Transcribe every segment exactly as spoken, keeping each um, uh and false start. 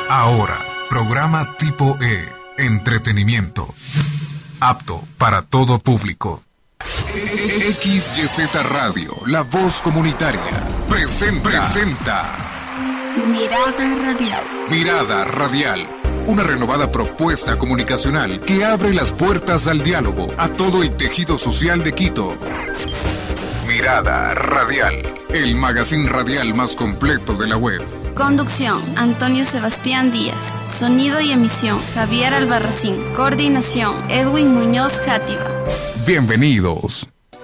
Ahora, programa tipo E, entretenimiento, apto para todo público. X Y Z Radio, la voz comunitaria, presenta, presenta Mirada Radial. Mirada Radial, una renovada propuesta comunicacional que abre las puertas al diálogo a todo el tejido social de Quito. Mirada Radial, el magazine radial más completo de la web. Conducción, Antonio Sebastián Díaz. Sonido y emisión, Javier Albarracín. Coordinación, Edwin Muñoz Játiva. Bienvenidos.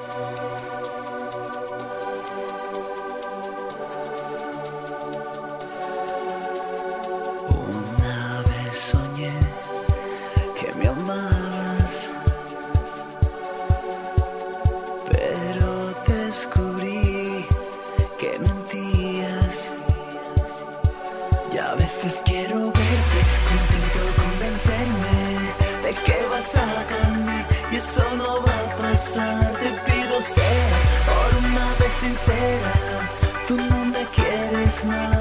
Una vez soñé que me amabas, pero descubrí que mentías. Y a veces quiero verte, intento convencerme de que vas a cambiar y eso no va a pasar. Te pido seas por una vez sincera, tú no me quieres más.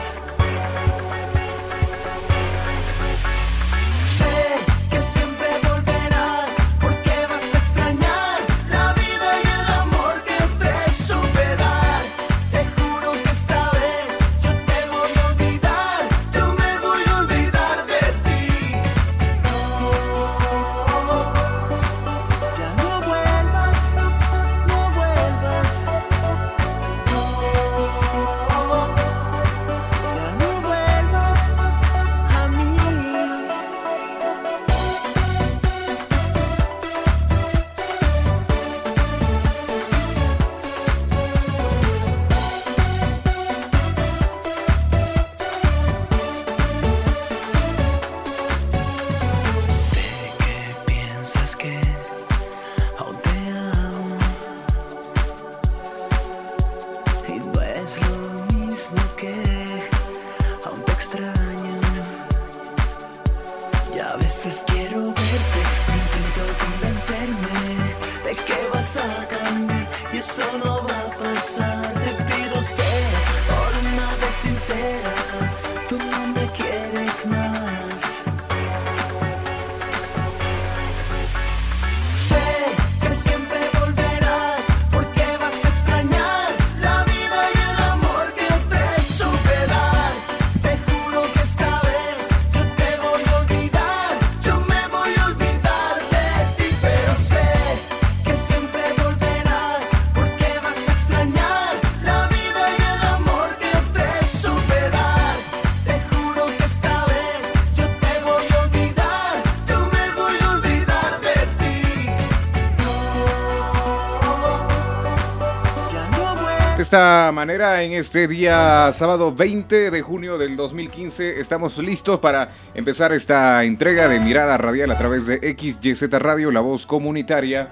De esta manera, en este día sábado veinte de junio del dos mil quince, estamos listos para empezar esta entrega de Mirada Radial a través de X Y Z Radio, la voz comunitaria.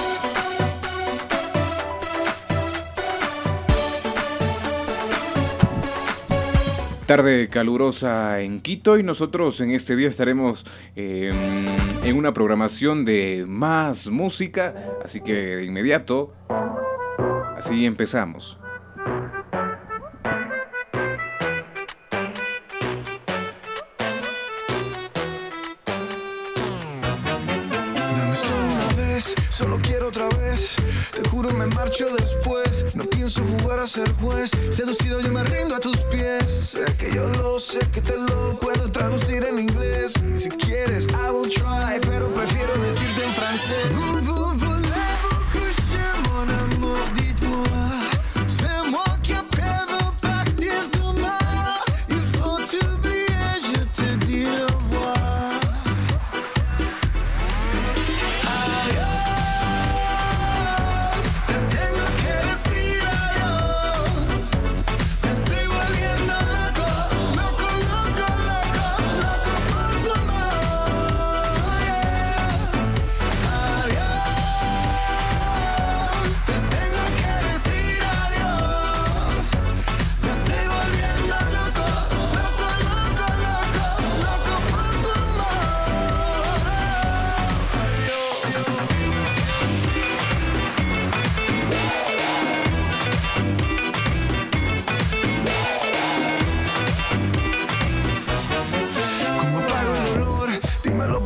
Tarde calurosa en Quito y nosotros en este día estaremos eh, en una programación de más música, así que de inmediato, así empezamos. Dame solo una vez, solo quiero otra vez. Te juro me marcho después. No pienso jugar a ser juez. Seducido yo me rindo a tus pies. Sé que yo lo sé, que te lo puedo traducir en inglés. Si quieres, I will try, pero prefiero decirte en francés. Vous, vous, voulez-vous coucher, mon amour, dites-moi. C'est moi qui après veux partir demain. Il faut t'oublier, je te dis au revoir. Adiós, te tengo que decir adiós. Me estoy volviendo loco, loco, loco, loco, loco por tu amor. Adiós.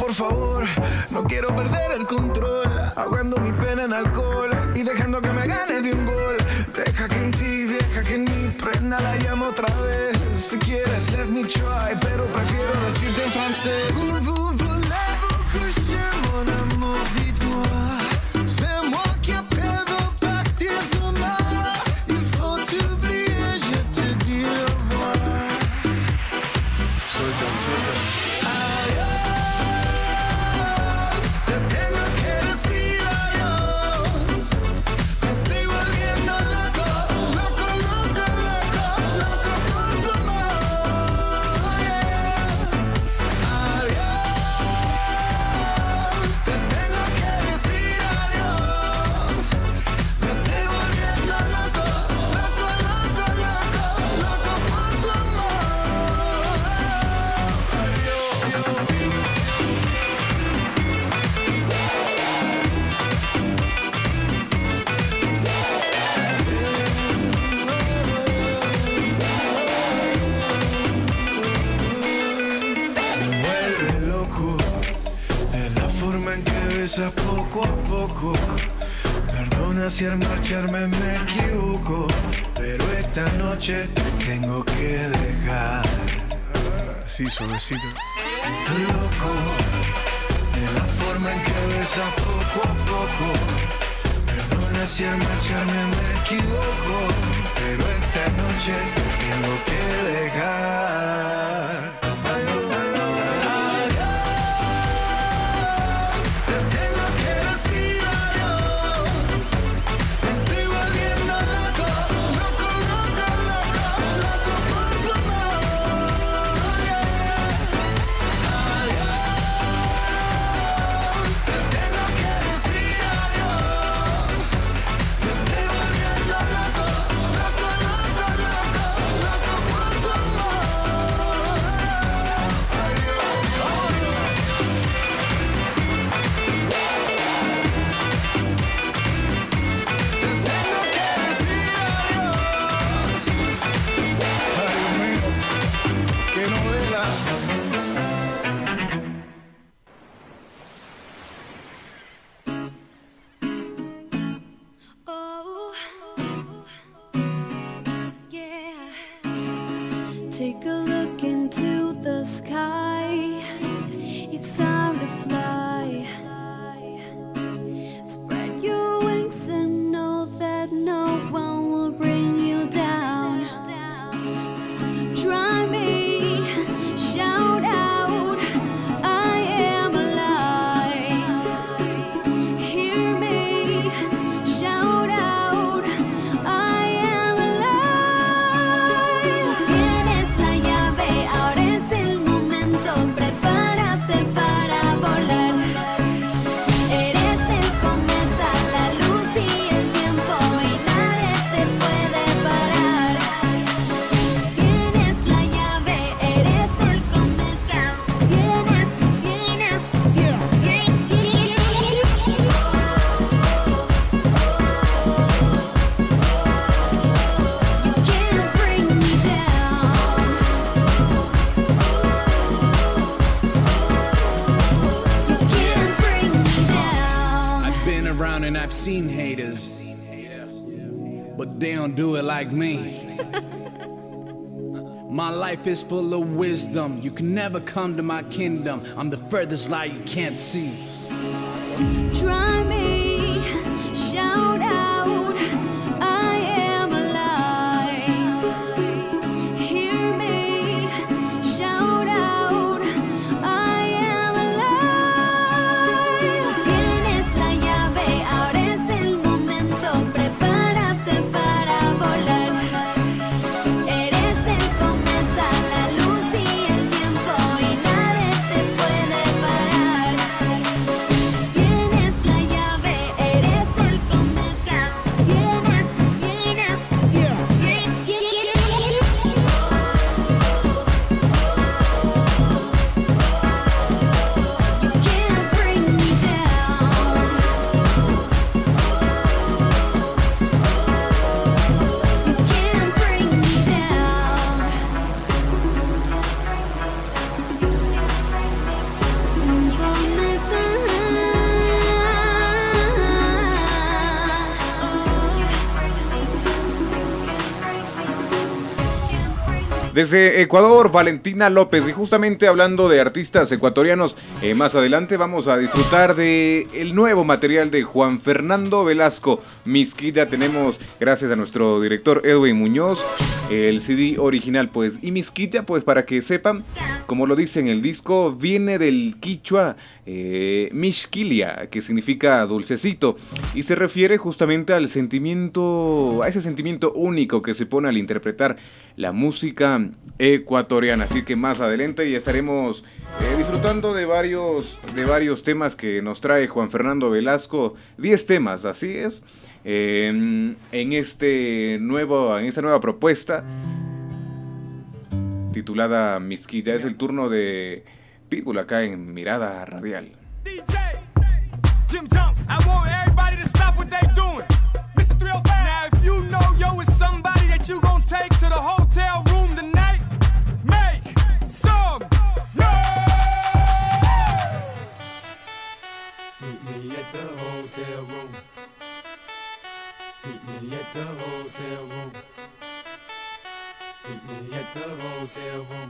por favor, no quiero perder el control, ahogando mi pena en alcohol y dejando que me gane de un gol. Deja que en ti, deja que en mí prenda la llama otra vez. Si quieres, let me try, pero prefiero decirte en francés. Vous voulez-vous coucher mon amour, dis-toi, c'est moi qui appelle de partir demain. Il faut t'oublier, je te dis au revoir. Suelta, suelta. Poco a poco, perdona si al marcharme me equivoco, pero esta noche te tengo que dejar. Así suavecito. Loco, de la forma en que besas poco a poco, perdona si al marcharme me equivoco, pero esta noche te tengo que dejar. Take a look into the sky. It's time to fly. Spread your wings and know that no one will bring you down. Try me, shout out, I am alive. Hear me, shout out, I am alive. Tienes la llave, ahora es el momento, prepárate para volar. Eres el cometa, la luz y el tiempo y nadie te puede parar. Tienes la llave, eres el cometa, tienes, tienes, tienes, tienes. You can't bring me down. You can't bring me down. I've been around and I've seen haters, but they don't do it like me. My life is full of wisdom. You can never come to my kingdom. I'm the furthest light you can't see. Try me, shout out, I am alive. Hear me, shout out, I am alive. Tienes la llave, ahora es el momento, prepárate para volar. Eres el cometa, la luz y el tiempo y nadie te puede parar. Tienes la llave. Desde Ecuador, Valentina López. Y justamente hablando de artistas ecuatorianos, eh, más adelante vamos a disfrutar de el nuevo material de Juan Fernando Velasco, Misquita. Tenemos, gracias a nuestro director Edwin Muñoz, el C D original, pues. Y Misquita, pues para que sepan, como lo dice en el disco, viene del quichua eh, Mixquilia, que significa dulcecito, y se refiere justamente al sentimiento, a ese sentimiento único que se pone al interpretar la música ecuatoriana. Así que más adelante ya estaremos eh, disfrutando de varios, de varios temas que nos trae Juan Fernando Velasco. diez temas, así es, eh, en, este nuevo, en esta nueva propuesta titulada Misquita. Es el turno de Pitbull acá en Mirada Radial. D J, Jim Jump, I want everybody to stop what they doing. mister three oh five. Now if you know yo is somebody that you gon' take to the hotel room tonight, make some noise. Meet me at the hotel room. Meet me at the hotel room. Meet me at the hotel room.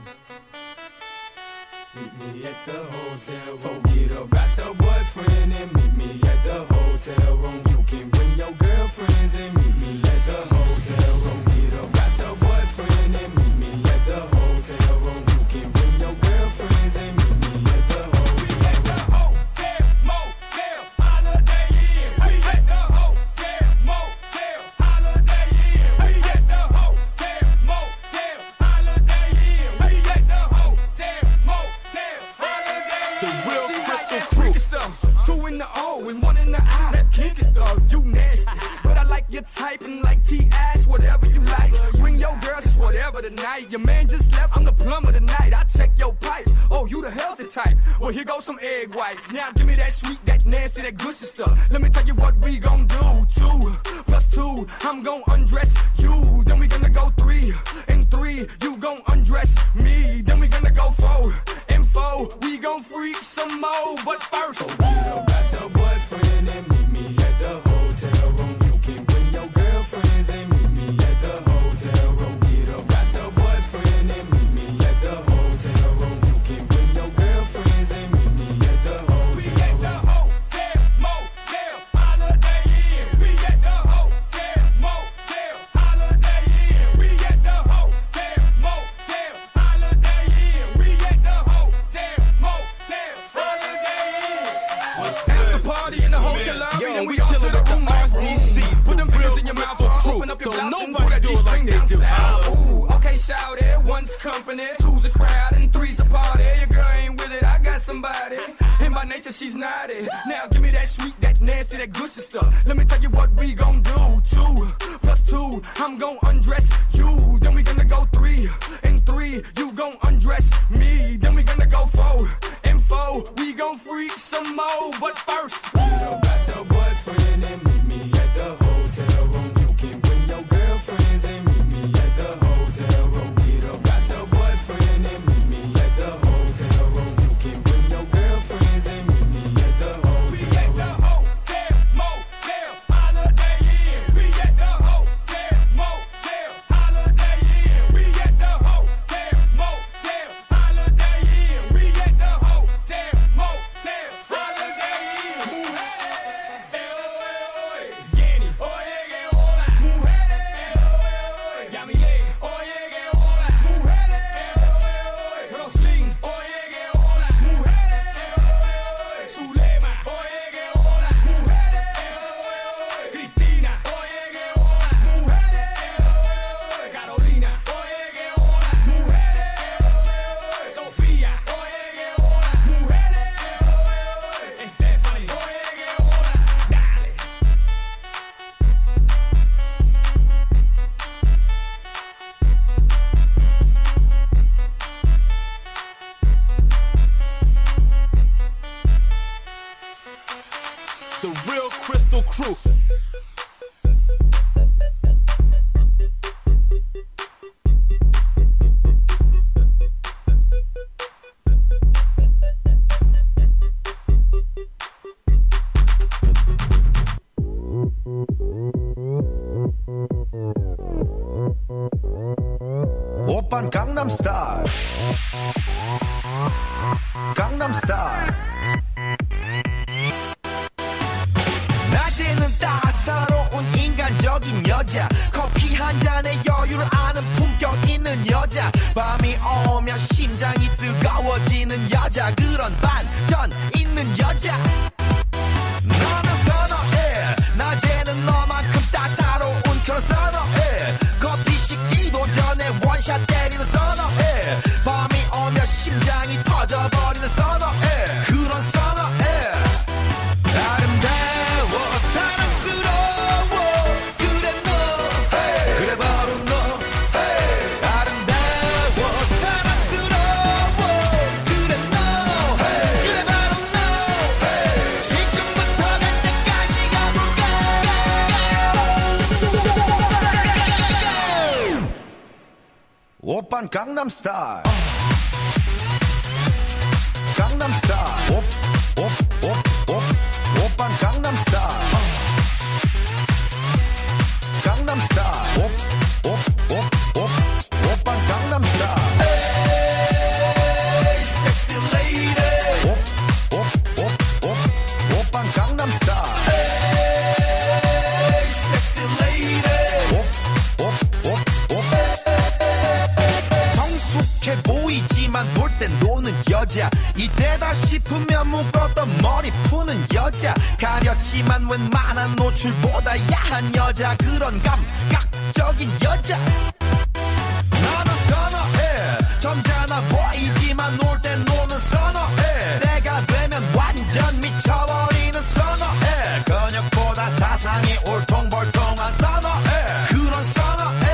Meet me at the hotel room. Forget about your boyfriend and meet me at the hotel room. You can bring your girlfriends and meet me at the hotel room. Forget about your boyfriend and meet me at the hotel room. You can bring your girlfriends and meet me at the hotel room. We at the hotel, motel, Holiday Inn. We at the hotel, motel, Holiday Inn. We at the hotel, motel, Holiday Inn. We at the hotel, motel, Holiday Inn. The real Crystal Crew. Two in the O and one in the I. That kinky stuff, you nasty. But I like your type and like T-ass, whatever you like. Bring your girls, it's whatever tonight. Your man just left, I'm the plumber tonight. I check your pipes. Oh, you the healthy type. Well, here goes some egg whites. Now give me that sweet, that nasty, that gushy stuff. Let me tell you what we gon' do. Two plus two, I'm gon' undress you. Then we gonna go three and three, you gon' undress me. Then we gonna go four and four, we gon' freak some more. But first, forget about your boyfriend and meet me at the hotel room. You can bring your girlfriends and meet me at the hotel room. Get about your boyfriend and meet me at the hotel room. You can bring your girlfriends and meet me at the hotel room. We at the hotel, motel, Holiday Inn. We at the hotel, motel, Holiday Inn. We at the hotel, motel, Holiday Inn. We at the hotel, motel, Holiday Inn. After party in the hotel lobby, then we on to the room R C C. Put them pills in your mouth, open up your blouse and pull that G-string down south. Ooh, okay, shout it. One's company, two's a crowd, and three's a party. Your girl ain't with it, I got somebody. And by nature, she's naughty. Now give me that sweet, that nasty, that gushy stuff. Let me tell you what we gon' do. Two plus two, I'm gon' undress you. Then we gonna go three and three, you gon' undress me. Then we gonna go four and four, we gon' freak some more. But first, forget about your boyfriend and meet me at the hotel room. You can bring your girlfriends and meet me at the hotel room. Get about your boyfriend and meet me at the hotel room. You can bring your girlfriends and meet me at the hotel room. We at the hotel, motel, Holiday Inn. We at the hotel, motel, Holiday Inn. We at the hotel, motel, Holiday Inn. We at the hotel, motel, Holiday Inn. Jenny, oye que hola, mujeres, Yamile, oye que hola, mujeres, Roslyn, oye que hola, mujeres, Zulema, oye que hola, mujeres, Cristina, oye que hola, mujeres, Carolina, oye que hola, mujeres, Sofía, oye que hola, mujeres, Stephanie, oye que hola, dale. The real Crystal Crew. 오빤 강남 Gangnam Style Gangnam Style 낮에는 따사로운 인간적인 여자 커피 한 잔에 여유를 아는 품격 있는 여자 밤이 오면 심장이 뜨거워지는 여자 그런 반전 있는 여자 너는 선어해 낮에는 너만큼 따사로운 그런 선어해 커피 식기도 전에 원샷 때리는 선어해 밤이 오면 심장이 터져버리는 선어해 그런 선어해 아름다워 사랑스러워 그래 너 hey. 그래 바로 너 hey. 아름다워 사랑스러워 그래 너 hey. 그래 바로 너 hey. 지금부터 갈 때까지 가볼까 오빤 강남 스타일 강남 스타일 옵옵옵옵 오빤 강남 스타일 강남 스타일 옵옵옵옵 오빤 강남 스타일 에이 섹시 레이디 옵옵옵옵 오빤 강남 스타일 에이 섹시 레이디 옵옵옵옵 정숙해 보이지만 놀 땐 노는 여자 이때다 싶으면 묶었던 머리 푸는 여자 가렸지만 웬만한 노출보다 야한 여자 그런 감각적인 여자 나는 선어해 점잖아 보이지만 놀 땐 노는 선어해 내가 되면 완전 미쳐버리는 선어해 근육보다 사상이 울퉁불퉁한 선어해 그런 선어해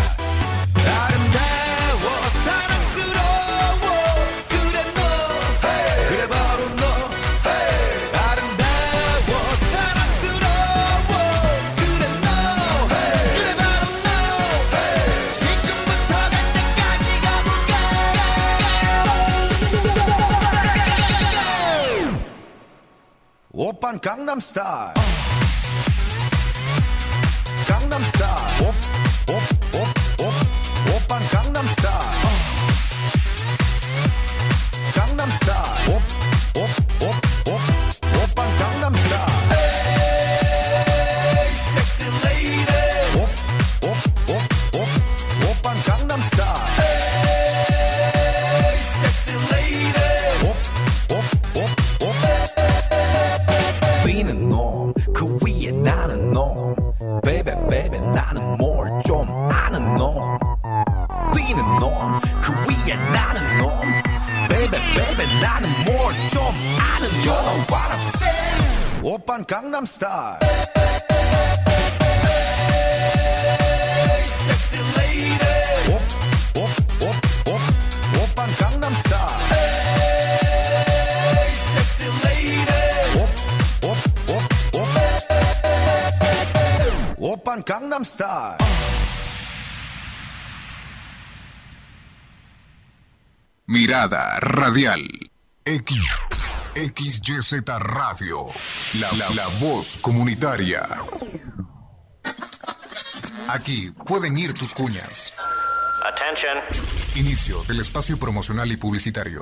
아름다워 사랑스러워 그래 너 hey. 그래 바로 너 hey. 아름다워 사랑스러워 그래 너 hey. 그래 바로 너 hey. 지금부터 갈 때까지 가볼까 오빤 강남 스타일 강남 스타일 옵옵옵옵 오빤 강남 스타일 강남 스타일 옵옵옵옵 오빤 강남 스타일 에이 섹시 레이디 옵옵옵옵 오빤 강남 스타일 에이 섹시 레이디 옵옵옵옵 뛰는 놈 그 위에 나는 놈 베베 베베 나는 뭘 좀 아는 놈 뛰는 놈 그 위에 나는 놈 베베 베베 나는 뭘 좀 아는 놈 You know what I'm saying 오빤 강남 스타일 섹시 레이디 옵옵옵옵 오빤 강남 스타일 섹시 레이디 옵옵옵옵 오빤 강남 스타일 Mirada Radial. X, X Y Z Radio. La, la, la voz comunitaria. Aquí pueden ir tus cuñas. Attention. Inicio del espacio promocional y publicitario.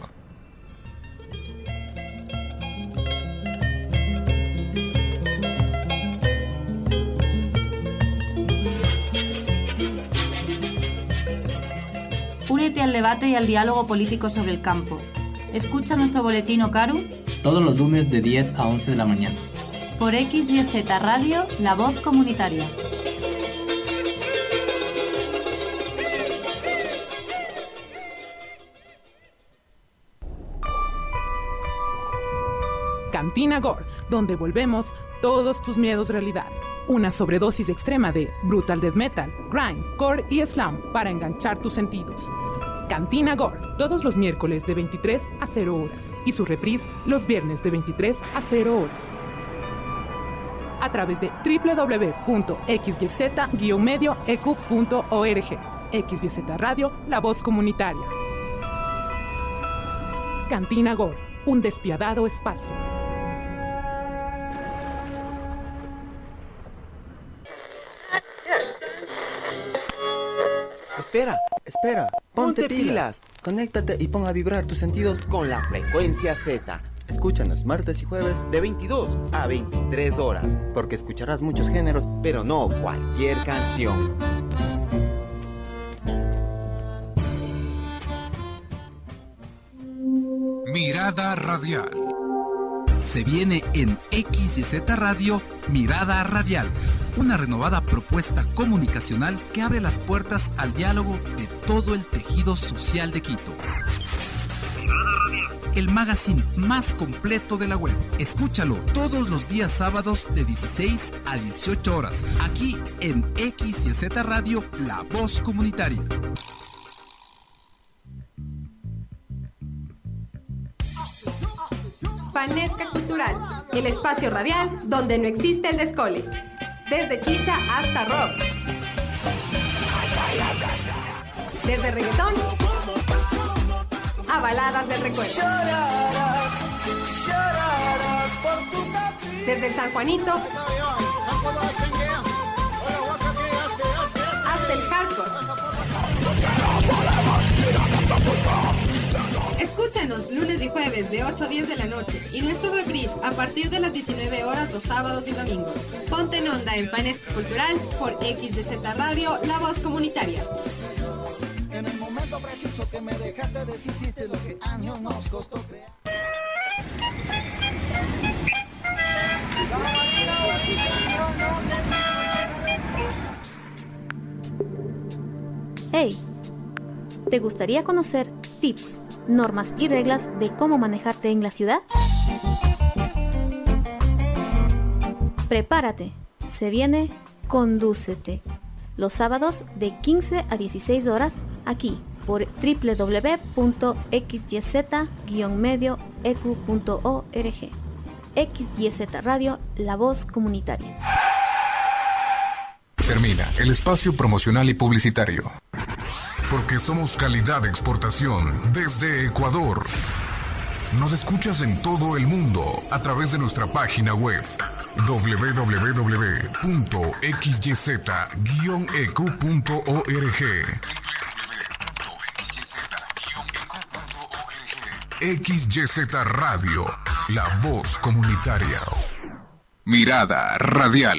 Únete al debate y al diálogo político sobre el campo. Escucha nuestro boletín Ocaru todos los lunes de diez a once de la mañana. Por X Y Z Radio, la voz comunitaria. Cantina Gore, donde volvemos todos tus miedos realidad. Una sobredosis extrema de brutal death metal, grind, core y slam para enganchar tus sentidos. Cantina Gore, todos los miércoles de veintitrés a cero horas y su reprise los viernes de veintitrés a cero horas. A través de doble u doble u doble u punto x y z guion medio e q punto org. X Y Z Radio, la voz comunitaria. Cantina Gore, un despiadado espacio. Espera, espera. Ponte pilas, conéctate y pon a vibrar tus sentidos con la frecuencia Z. Escúchanos martes y jueves de veintidós a veintitrés horas, porque escucharás muchos géneros, pero no cualquier canción. Mirada Radial. Se viene en X Y Z Radio Mirada Radial, una renovada propuesta comunicacional que abre las puertas al diálogo de todo el tejido social de Quito. Mirada Radial, el magazine más completo de la web. Escúchalo todos los días sábados de dieciséis a dieciocho horas, aquí en X Y Z Radio, La Voz Comunitaria. Fanesca Cultural, el espacio radial donde no existe el descole. Desde chicha hasta rock. Desde reggaetón a baladas del recuerdo. Desde el San Juanito hasta el hardcore. Escúchanos lunes y jueves de ocho a diez de la noche y nuestro reprise a partir de las diecinueve horas los sábados y domingos. Ponte en onda en Fanesca Cultural por X Y Z Radio, La Voz Comunitaria. En el momento preciso que me dejaste deshiciste lo que años nos costó crear. Hey, ¿te gustaría conocer tips, normas y reglas de cómo manejarte en la ciudad? Prepárate, se viene Condúcete, los sábados de quince a dieciséis horas, aquí por doble u doble u doble u punto x y z guion medio e q punto org. X Y Z Radio, La Voz Comunitaria. Termina el espacio promocional y publicitario. Porque somos calidad de exportación desde Ecuador. Nos escuchas en todo el mundo a través de nuestra página web doble u doble u doble u punto x y z guion e q punto org. X Y Z Radio, La Voz Comunitaria. Mirada Radial.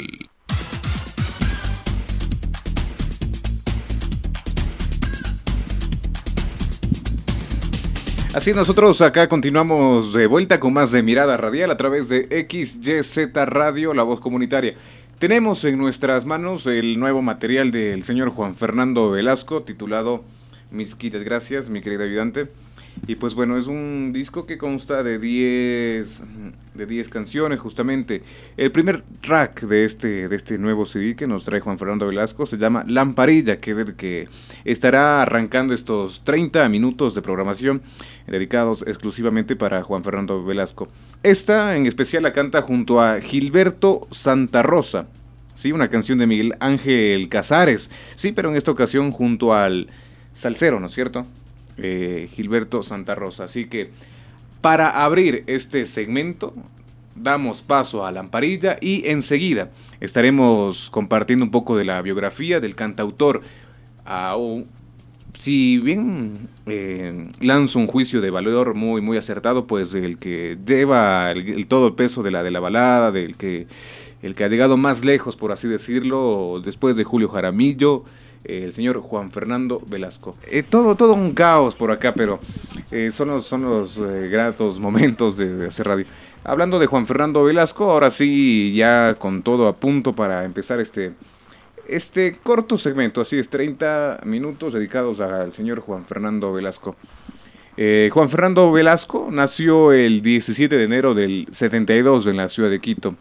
Así nosotros acá continuamos de vuelta con más de Mirada Radial a través de X Y Z Radio, La Voz Comunitaria. Tenemos en nuestras manos el nuevo material del señor Juan Fernando Velasco titulado Mis quitas gracias, mi querido ayudante. Y pues bueno, es un disco que consta de diez de diez canciones justamente. El primer track de este de este nuevo C D que nos trae Juan Fernando Velasco se llama Lamparilla, que es el que estará arrancando estos treinta minutos de programación dedicados exclusivamente para Juan Fernando Velasco. Esta en especial la canta junto a Gilberto Santa Rosa, sí, una canción de Miguel Ángel Casares, sí, pero en esta ocasión junto al salsero, ¿no es cierto? Eh, Gilberto Santa Rosa. Así que para abrir este segmento damos paso a Lamparilla y enseguida estaremos compartiendo un poco de la biografía del cantautor. Ah, oh, si bien eh, lanzo un juicio de valor muy muy acertado, pues el que lleva el, el todo el peso de la de la balada, del que el que ha llegado más lejos, por así decirlo, después de Julio Jaramillo, el señor Juan Fernando Velasco. Eh, todo, todo un caos por acá, pero eh, son los, son los eh, gratos momentos de, de hacer radio. Hablando de Juan Fernando Velasco, ahora sí, ya con todo a punto para empezar este, este corto segmento, así es, treinta minutos dedicados al señor Juan Fernando Velasco. Eh, Juan Fernando Velasco nació el diecisiete de enero del setenta y dos en la ciudad de Quito.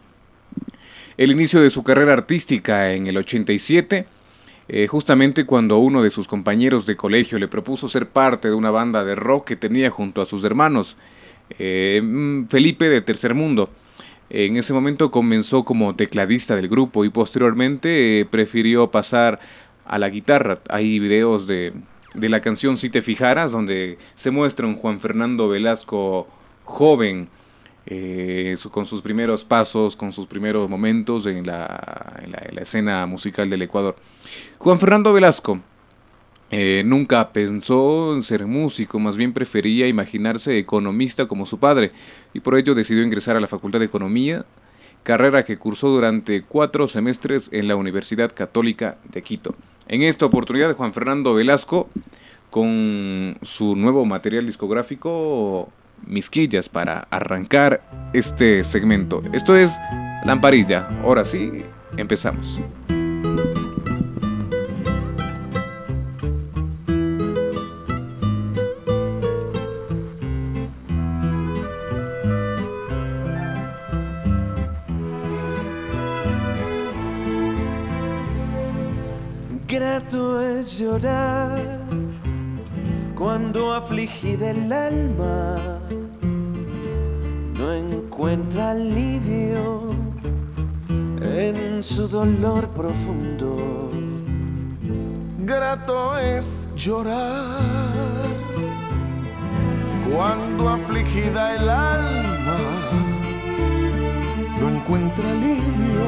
El inicio de su carrera artística en el ochenta y siete, Eh, justamente cuando uno de sus compañeros de colegio le propuso ser parte de una banda de rock que tenía junto a sus hermanos, eh, Felipe de Tercer Mundo. En ese momento comenzó como tecladista del grupo y posteriormente eh, prefirió pasar a la guitarra. Hay videos de, de la canción Si te fijaras, donde se muestra un Juan Fernando Velasco joven, Eh, su, con sus primeros pasos, con sus primeros momentos en la, en, la, en la escena musical del Ecuador. Juan Fernando Velasco Eh, nunca pensó en ser músico, más bien prefería imaginarse economista como su padre, y por ello decidió ingresar a la Facultad de Economía, carrera que cursó durante cuatro semestres en la Universidad Católica de Quito. En esta oportunidad, Juan Fernando Velasco, con su nuevo material discográfico, Misquillas, para arrancar este segmento. Esto es Lamparilla. Ahora sí, empezamos. Grato es llorar cuando afligida el alma no encuentra alivio en su dolor profundo. Grato es llorar cuando afligida el alma no encuentra alivio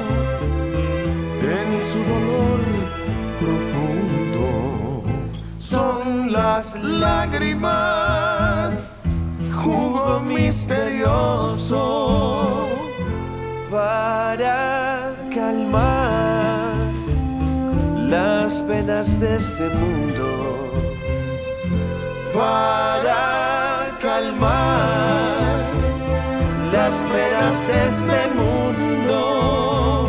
en su dolor profundo. Son las lágrimas, jugo misterioso para calmar las penas de este mundo, para calmar las penas de este mundo.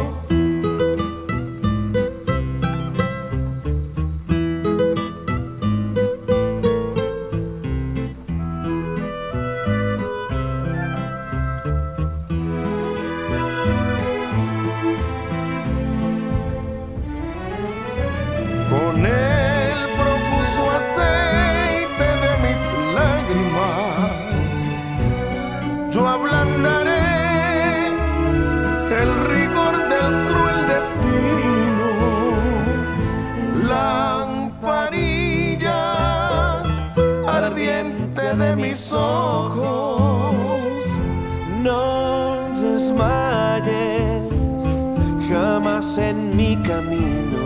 De mis ojos, no desmayes jamás en mi camino,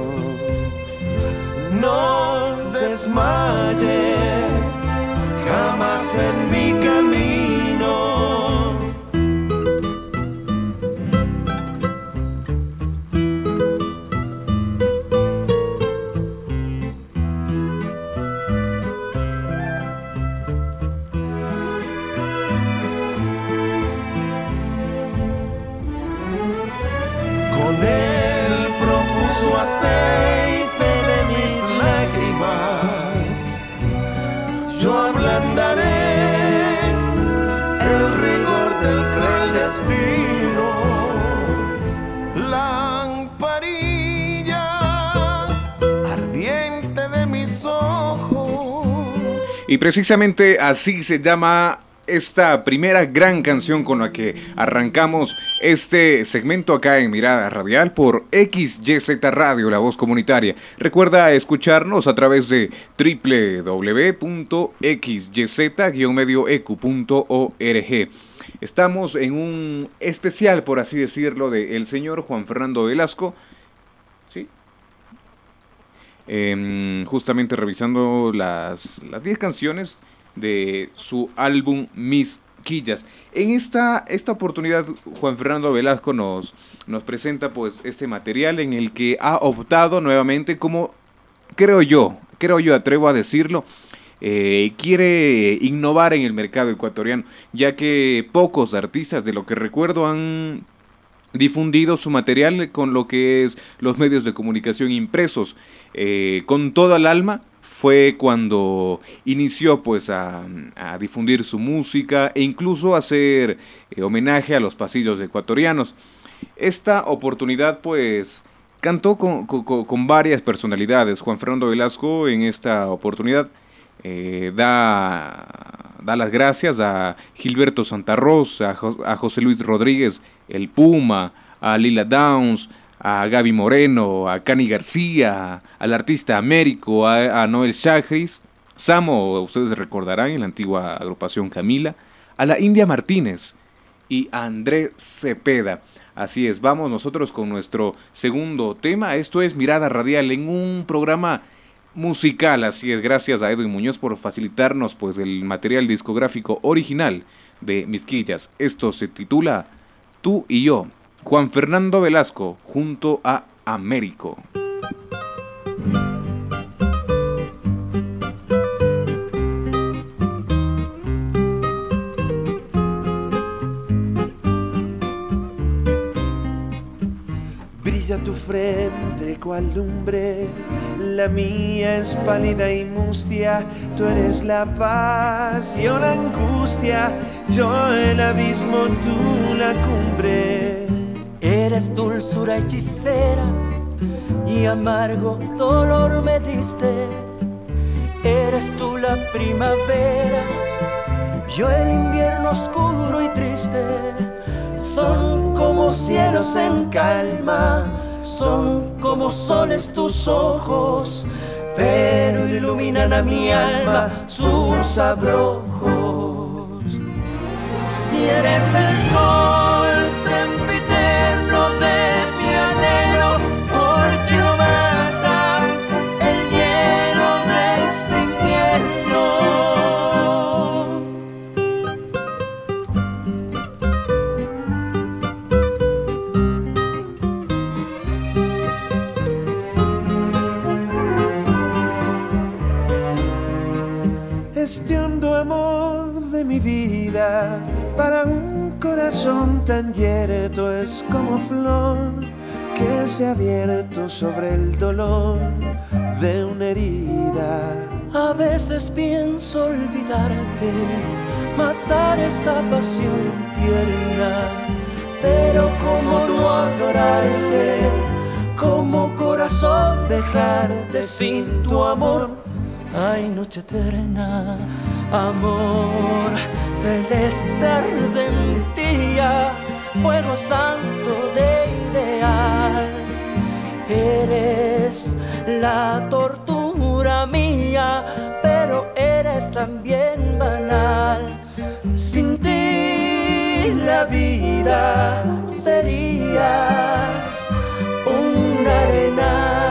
no desmayes jamás en mi camino. Aceite de mis lágrimas, yo ablandaré el rigor del cruel destino. Lamparilla ardiente de mis ojos. Y precisamente así se llama esta primera gran canción con la que arrancamos este segmento acá en Mirada Radial por X Y Z Radio, la voz comunitaria. Recuerda escucharnos a través de doble u doble u doble u punto x y z guion medio e q punto org. Estamos en un especial, por así decirlo, de el señor Juan Fernando Velasco. ¿Sí? Eh, justamente revisando las las diez canciones de su álbum Misquillas. En esta, esta oportunidad, Juan Fernando Velasco nos, nos presenta pues este material en el que ha optado nuevamente, como creo yo, creo yo, atrevo a decirlo, eh, quiere innovar en el mercado ecuatoriano, ya que pocos artistas, de lo que recuerdo, han difundido su material con lo que es los medios de comunicación impresos, eh, con toda el alma. Fue cuando inició pues a, a difundir su música e incluso a hacer eh, homenaje a los pasillos ecuatorianos. Esta oportunidad pues cantó con, con, con varias personalidades. Juan Fernando Velasco en esta oportunidad eh, da, da las gracias a Gilberto Santa Rosa, a, jo, a José Luis Rodríguez, el Puma, a Lila Downs, a Gaby Moreno, a Cani García, al artista Américo, a, a Noel Chagris, Samo, ustedes recordarán, en la antigua agrupación Camila, a la India Martínez y a Andrés Cepeda. Así es, vamos nosotros con nuestro segundo tema. Esto es Mirada Radial, en un programa musical. Así es, gracias a Edwin Muñoz por facilitarnos pues el material discográfico original de Misquillas. Esto se titula Tú y yo, Juan Fernando Velasco junto a Américo. Brilla tu frente cual lumbre, la mía es pálida y mustia. Tú eres la paz, yo la angustia, yo el abismo, tú la cumbre. Eres dulzura hechicera y amargo dolor me diste. Eres tú la primavera, yo el invierno oscuro y triste. Son como cielos en calma, son como soles tus ojos, pero iluminan a mi alma sus abrojos. Si eres el sol sempiterno de mi anhelo, ¿por qué no matas el hielo de este invierno? Este hondo amor de mi vida para un corazón tan yerto es como flor que se ha abierto sobre el dolor de una herida. A veces pienso olvidarte, matar esta pasión tierna, pero cómo no adorarte, como corazón dejarte sin tu amor. Ay, noche eterna, amor celeste ardentía, fuego santo de ideal. Eres la tortura mía, pero eres también banal. Sin ti la vida sería un arenal.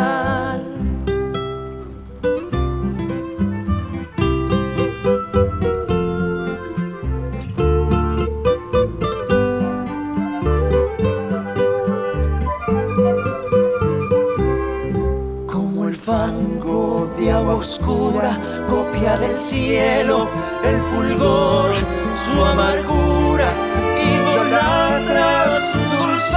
Fango de agua oscura, copia del cielo, el fulgor, su amargura, idolatra su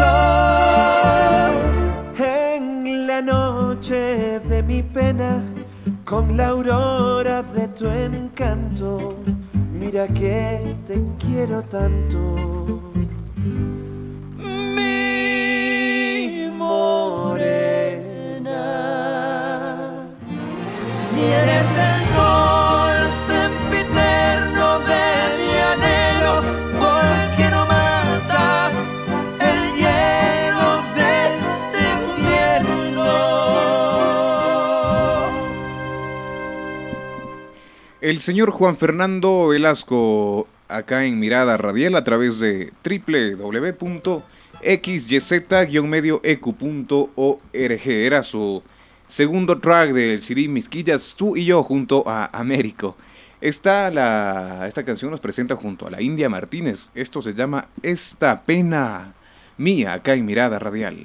dulzor. En la noche de mi pena, con la aurora de tu encanto, mira que te quiero tanto. Mi morena, si eres el sol sempiterno de mi anhelo, ¿por qué no matas el hielo de este invierno? El señor Juan Fernando Velasco, acá en Mirada Radial a través de doble u doble u doble u punto x y z guion medio e q punto org. Era su segundo track del C D Misquillas, Tú y yo junto a Américo. Esta, la, esta canción nos presenta junto a la India Martínez. Esto se llama Esta Pena Mía, acá en Mirada Radial.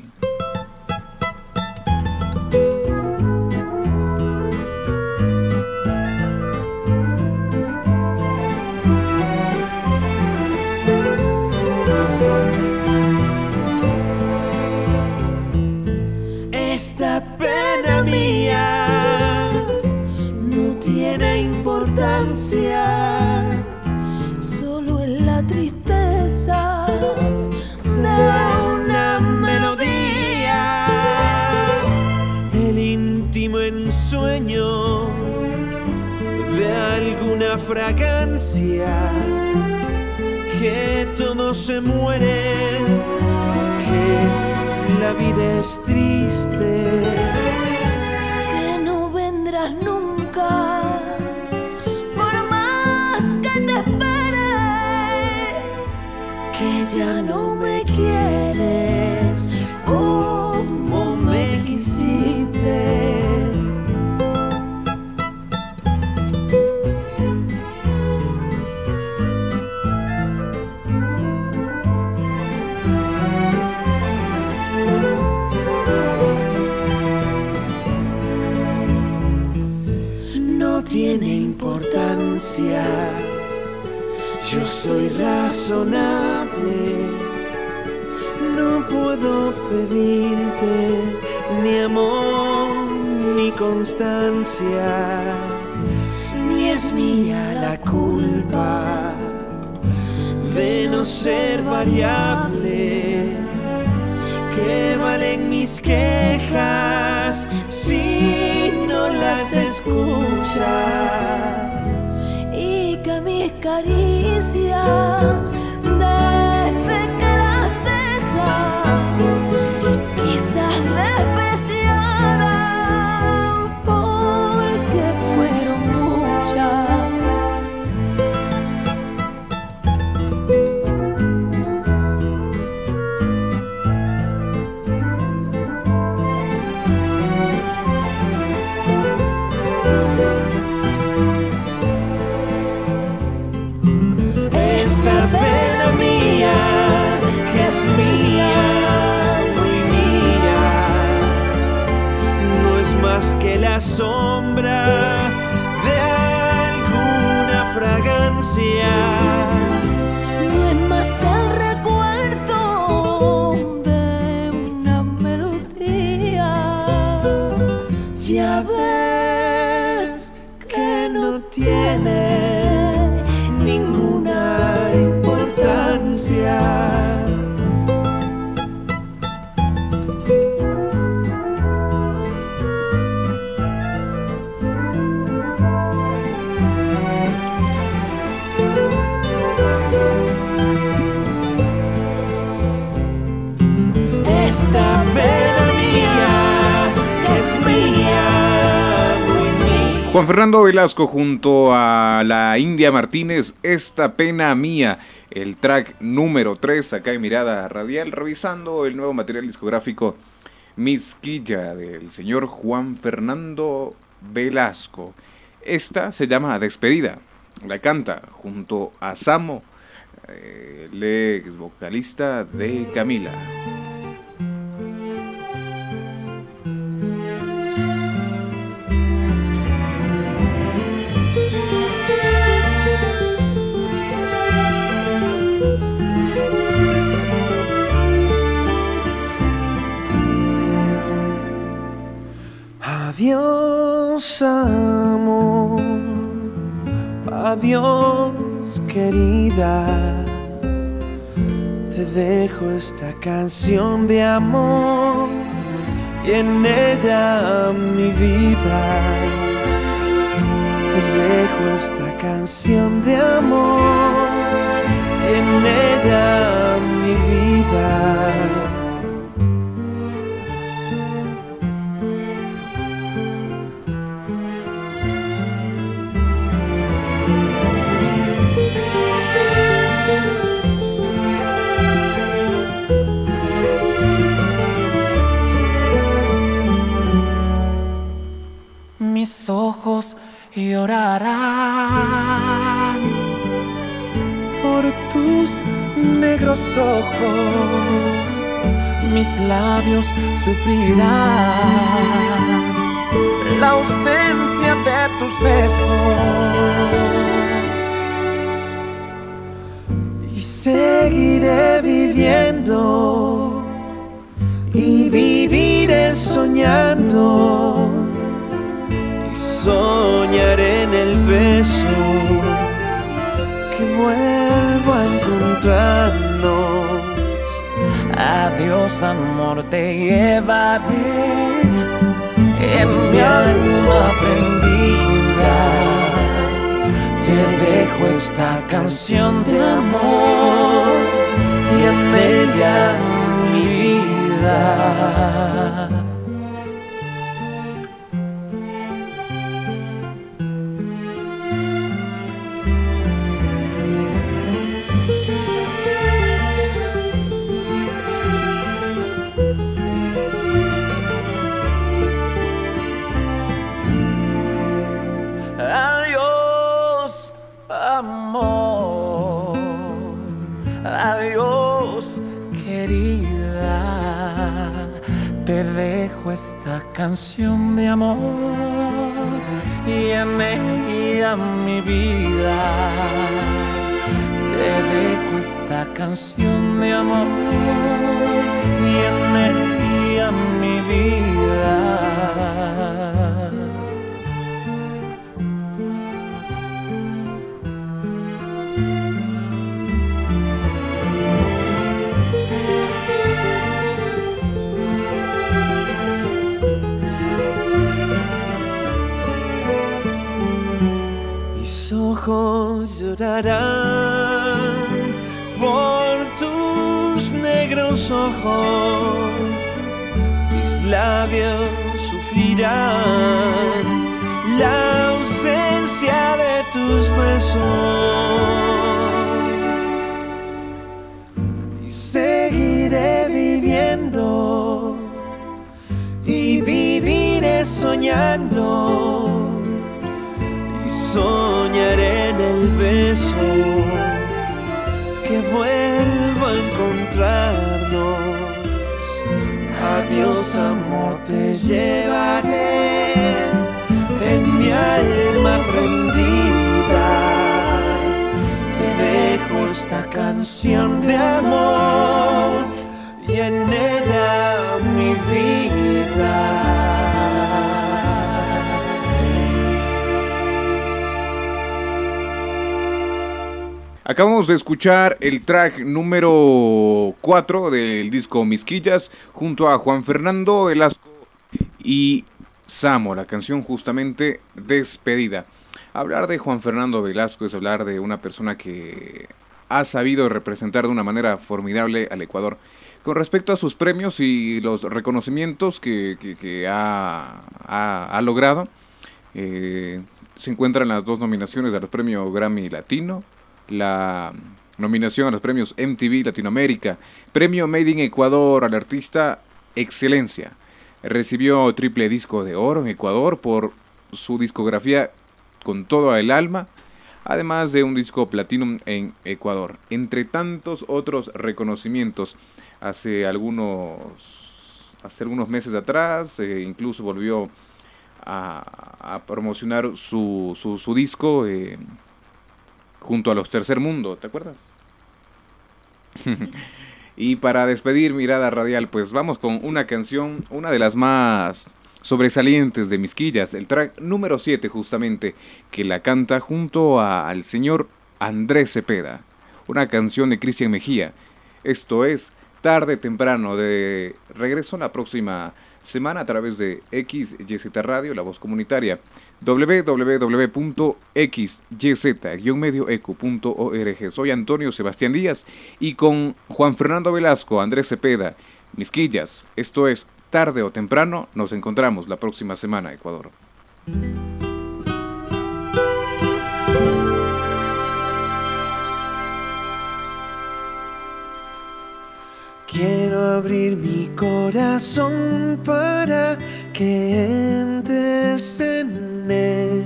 Esta pena mía no tiene importancia, solo es la tristeza de una melodía, el íntimo ensueño de alguna fragancia, que todo se muere, que la vida es triste, que no vendrás nunca, por más que te espere, que ya no me quieres como me quisiste. constancia. Yo soy razonable, no puedo pedirte ni amor ni constancia, ni es mía la culpa de no ser variable. ¿Qué valen mis quejas si no las escuchas? Y que mis caricias desde que las dejas quizás despreciadas porque fueron muchas. Esta pena mía, que es mía, muy mía, no es más que la sombra de alguna fragancia. No es más que el recuerdo de una melodía. Ya ves que no tiene ninguna importancia. Esta pena mía, que es mía, muy mía. Juan Fernando Velasco junto a la India Martínez, Esta pena mía, el track número tres acá en Mirada Radial, revisando el nuevo material discográfico Misquilla del señor Juan Fernando Velasco. Esta se llama Despedida, la canta junto a Samo, eh, el ex vocalista de Camila. Adiós, amor, adiós, querida. Te dejo esta canción de amor y en ella mi vida. Te dejo esta canción de amor y en ella mi vida. Mis ojos llorarán por tus negros ojos, mis labios sufrirán la ausencia de tus besos y seguiré viviendo y viviré soñando. Soñaré en el beso que vuelvo a encontrarnos. Adiós, amor, te llevaré en mi alma prendida. Te dejo esta canción de amor y en ella mi vida. Adiós, amor, adiós, querida. Te dejo esta canción de amor y y en ella mi vida. Te dejo esta canción de amor y en ella mi vida. Mis ojos llorarán por tus negros ojos, mis labios sufrirán la ausencia de tus besos. Y seguiré viviendo y viviré soñando. Soñaré en el beso que vuelva a encontrarnos. Adiós amor, te llevaré en mi alma prendida. Te dejo esta canción de amor y en ella mi vida. Acabamos de escuchar el track número cuatro del disco Misquillas junto a Juan Fernando Velasco y Samo, la canción justamente Despedida. Hablar de Juan Fernando Velasco es hablar de una persona que ha sabido representar de una manera formidable al Ecuador. Con respecto a sus premios y los reconocimientos que, que, que ha, ha, ha logrado, eh, se encuentran las dos nominaciones al premio Grammy Latino, la nominación a los premios M T V Latinoamérica, premio Made in Ecuador al artista Excelencia. Recibió triple disco de oro en Ecuador por su discografía Con todo el alma, además de un disco platino en Ecuador, entre tantos otros reconocimientos. Hace algunos, hace algunos meses atrás, eh, incluso volvió a, a promocionar su, su, su disco eh, junto a los Tercer Mundo, ¿te acuerdas? Y para despedir Mirada Radial, pues vamos con una canción, una de las más sobresalientes de Misquillas, el track número siete justamente, que la canta junto a, al señor Andrés Cepeda, una canción de Cristian Mejía. Esto es Tarde Temprano, de regreso la próxima semana a través de X Y Z Radio, la voz comunitaria, doble u doble u doble u punto x y z guion medio e q punto org. Soy Antonio Sebastián Díaz y con Juan Fernando Velasco, Andrés Cepeda, Misquillas. Esto es Tarde o Temprano. Nos encontramos la próxima semana, Ecuador. Quiero abrir mi corazón para que entres en él,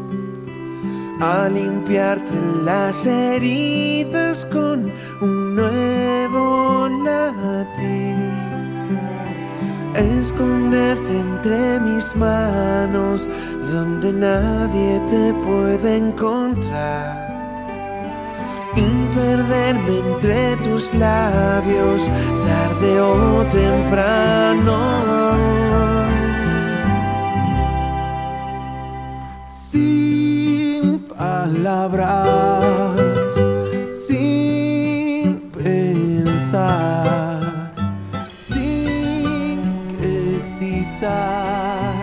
a limpiarte las heridas con un nuevo latir, esconderte entre mis manos donde nadie te puede encontrar, y perderme entre tus labios tarde o temprano. Sin palabras, sin pensar, sin que exista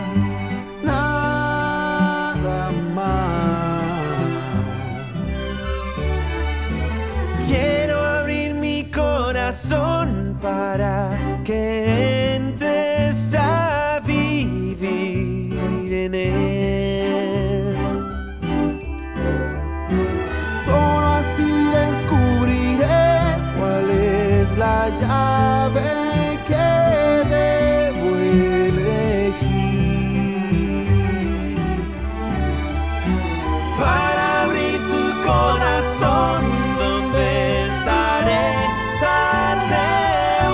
nada más. Quiero abrir mi corazón para que entres a vivir en él. Solo así descubriré cuál es la llave que debo elegir para abrir tu corazón, donde estaré tarde o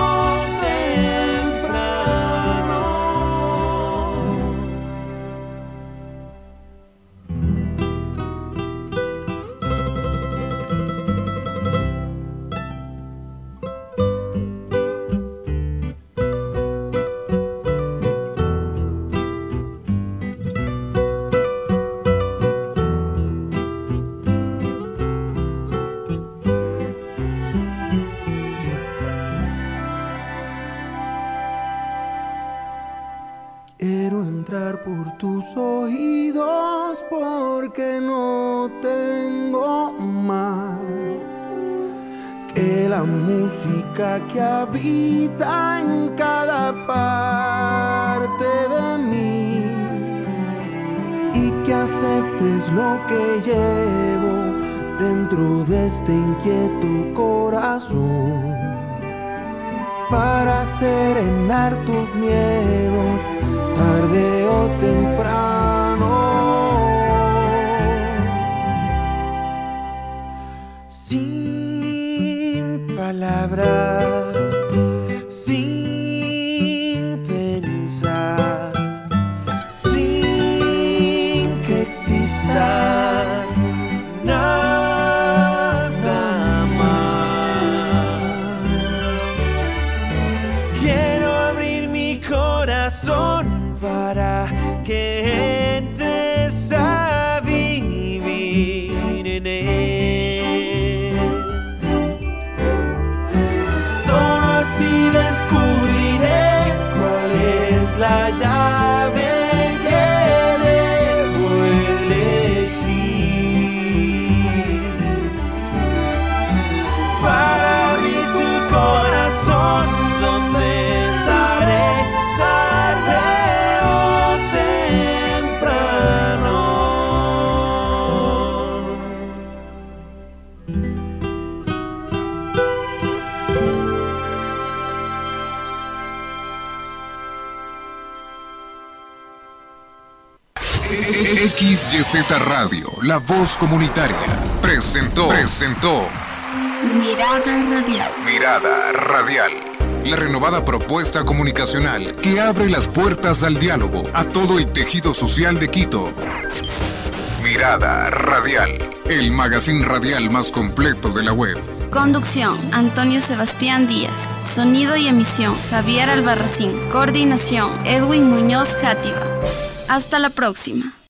temprano. la música que habita en cada parte de mí y que aceptes lo que llevo dentro de este inquieto corazón para serenar tus miedos tarde o temprano. Sin palabras, sin pensar, sin que exista nada más. Quiero abrir mi corazón para que entres a vivir en él. Solo así descubriré cuál es la llave que debo elegir para abrir tu corazón, donde estaré tarde o temprano. X Y Z Radio, la voz comunitaria, presentó, presentó Mirada Radial. Mirada Radial, la renovada propuesta comunicacional que abre las puertas al diálogo a todo el tejido social de Quito. Mirada Radial, el magazine radial más completo de la web. Conducción, Antonio Sebastián Díaz. Sonido y emisión, Javier Albarracín. Coordinación, Edwin Muñoz Játiva. Hasta la próxima.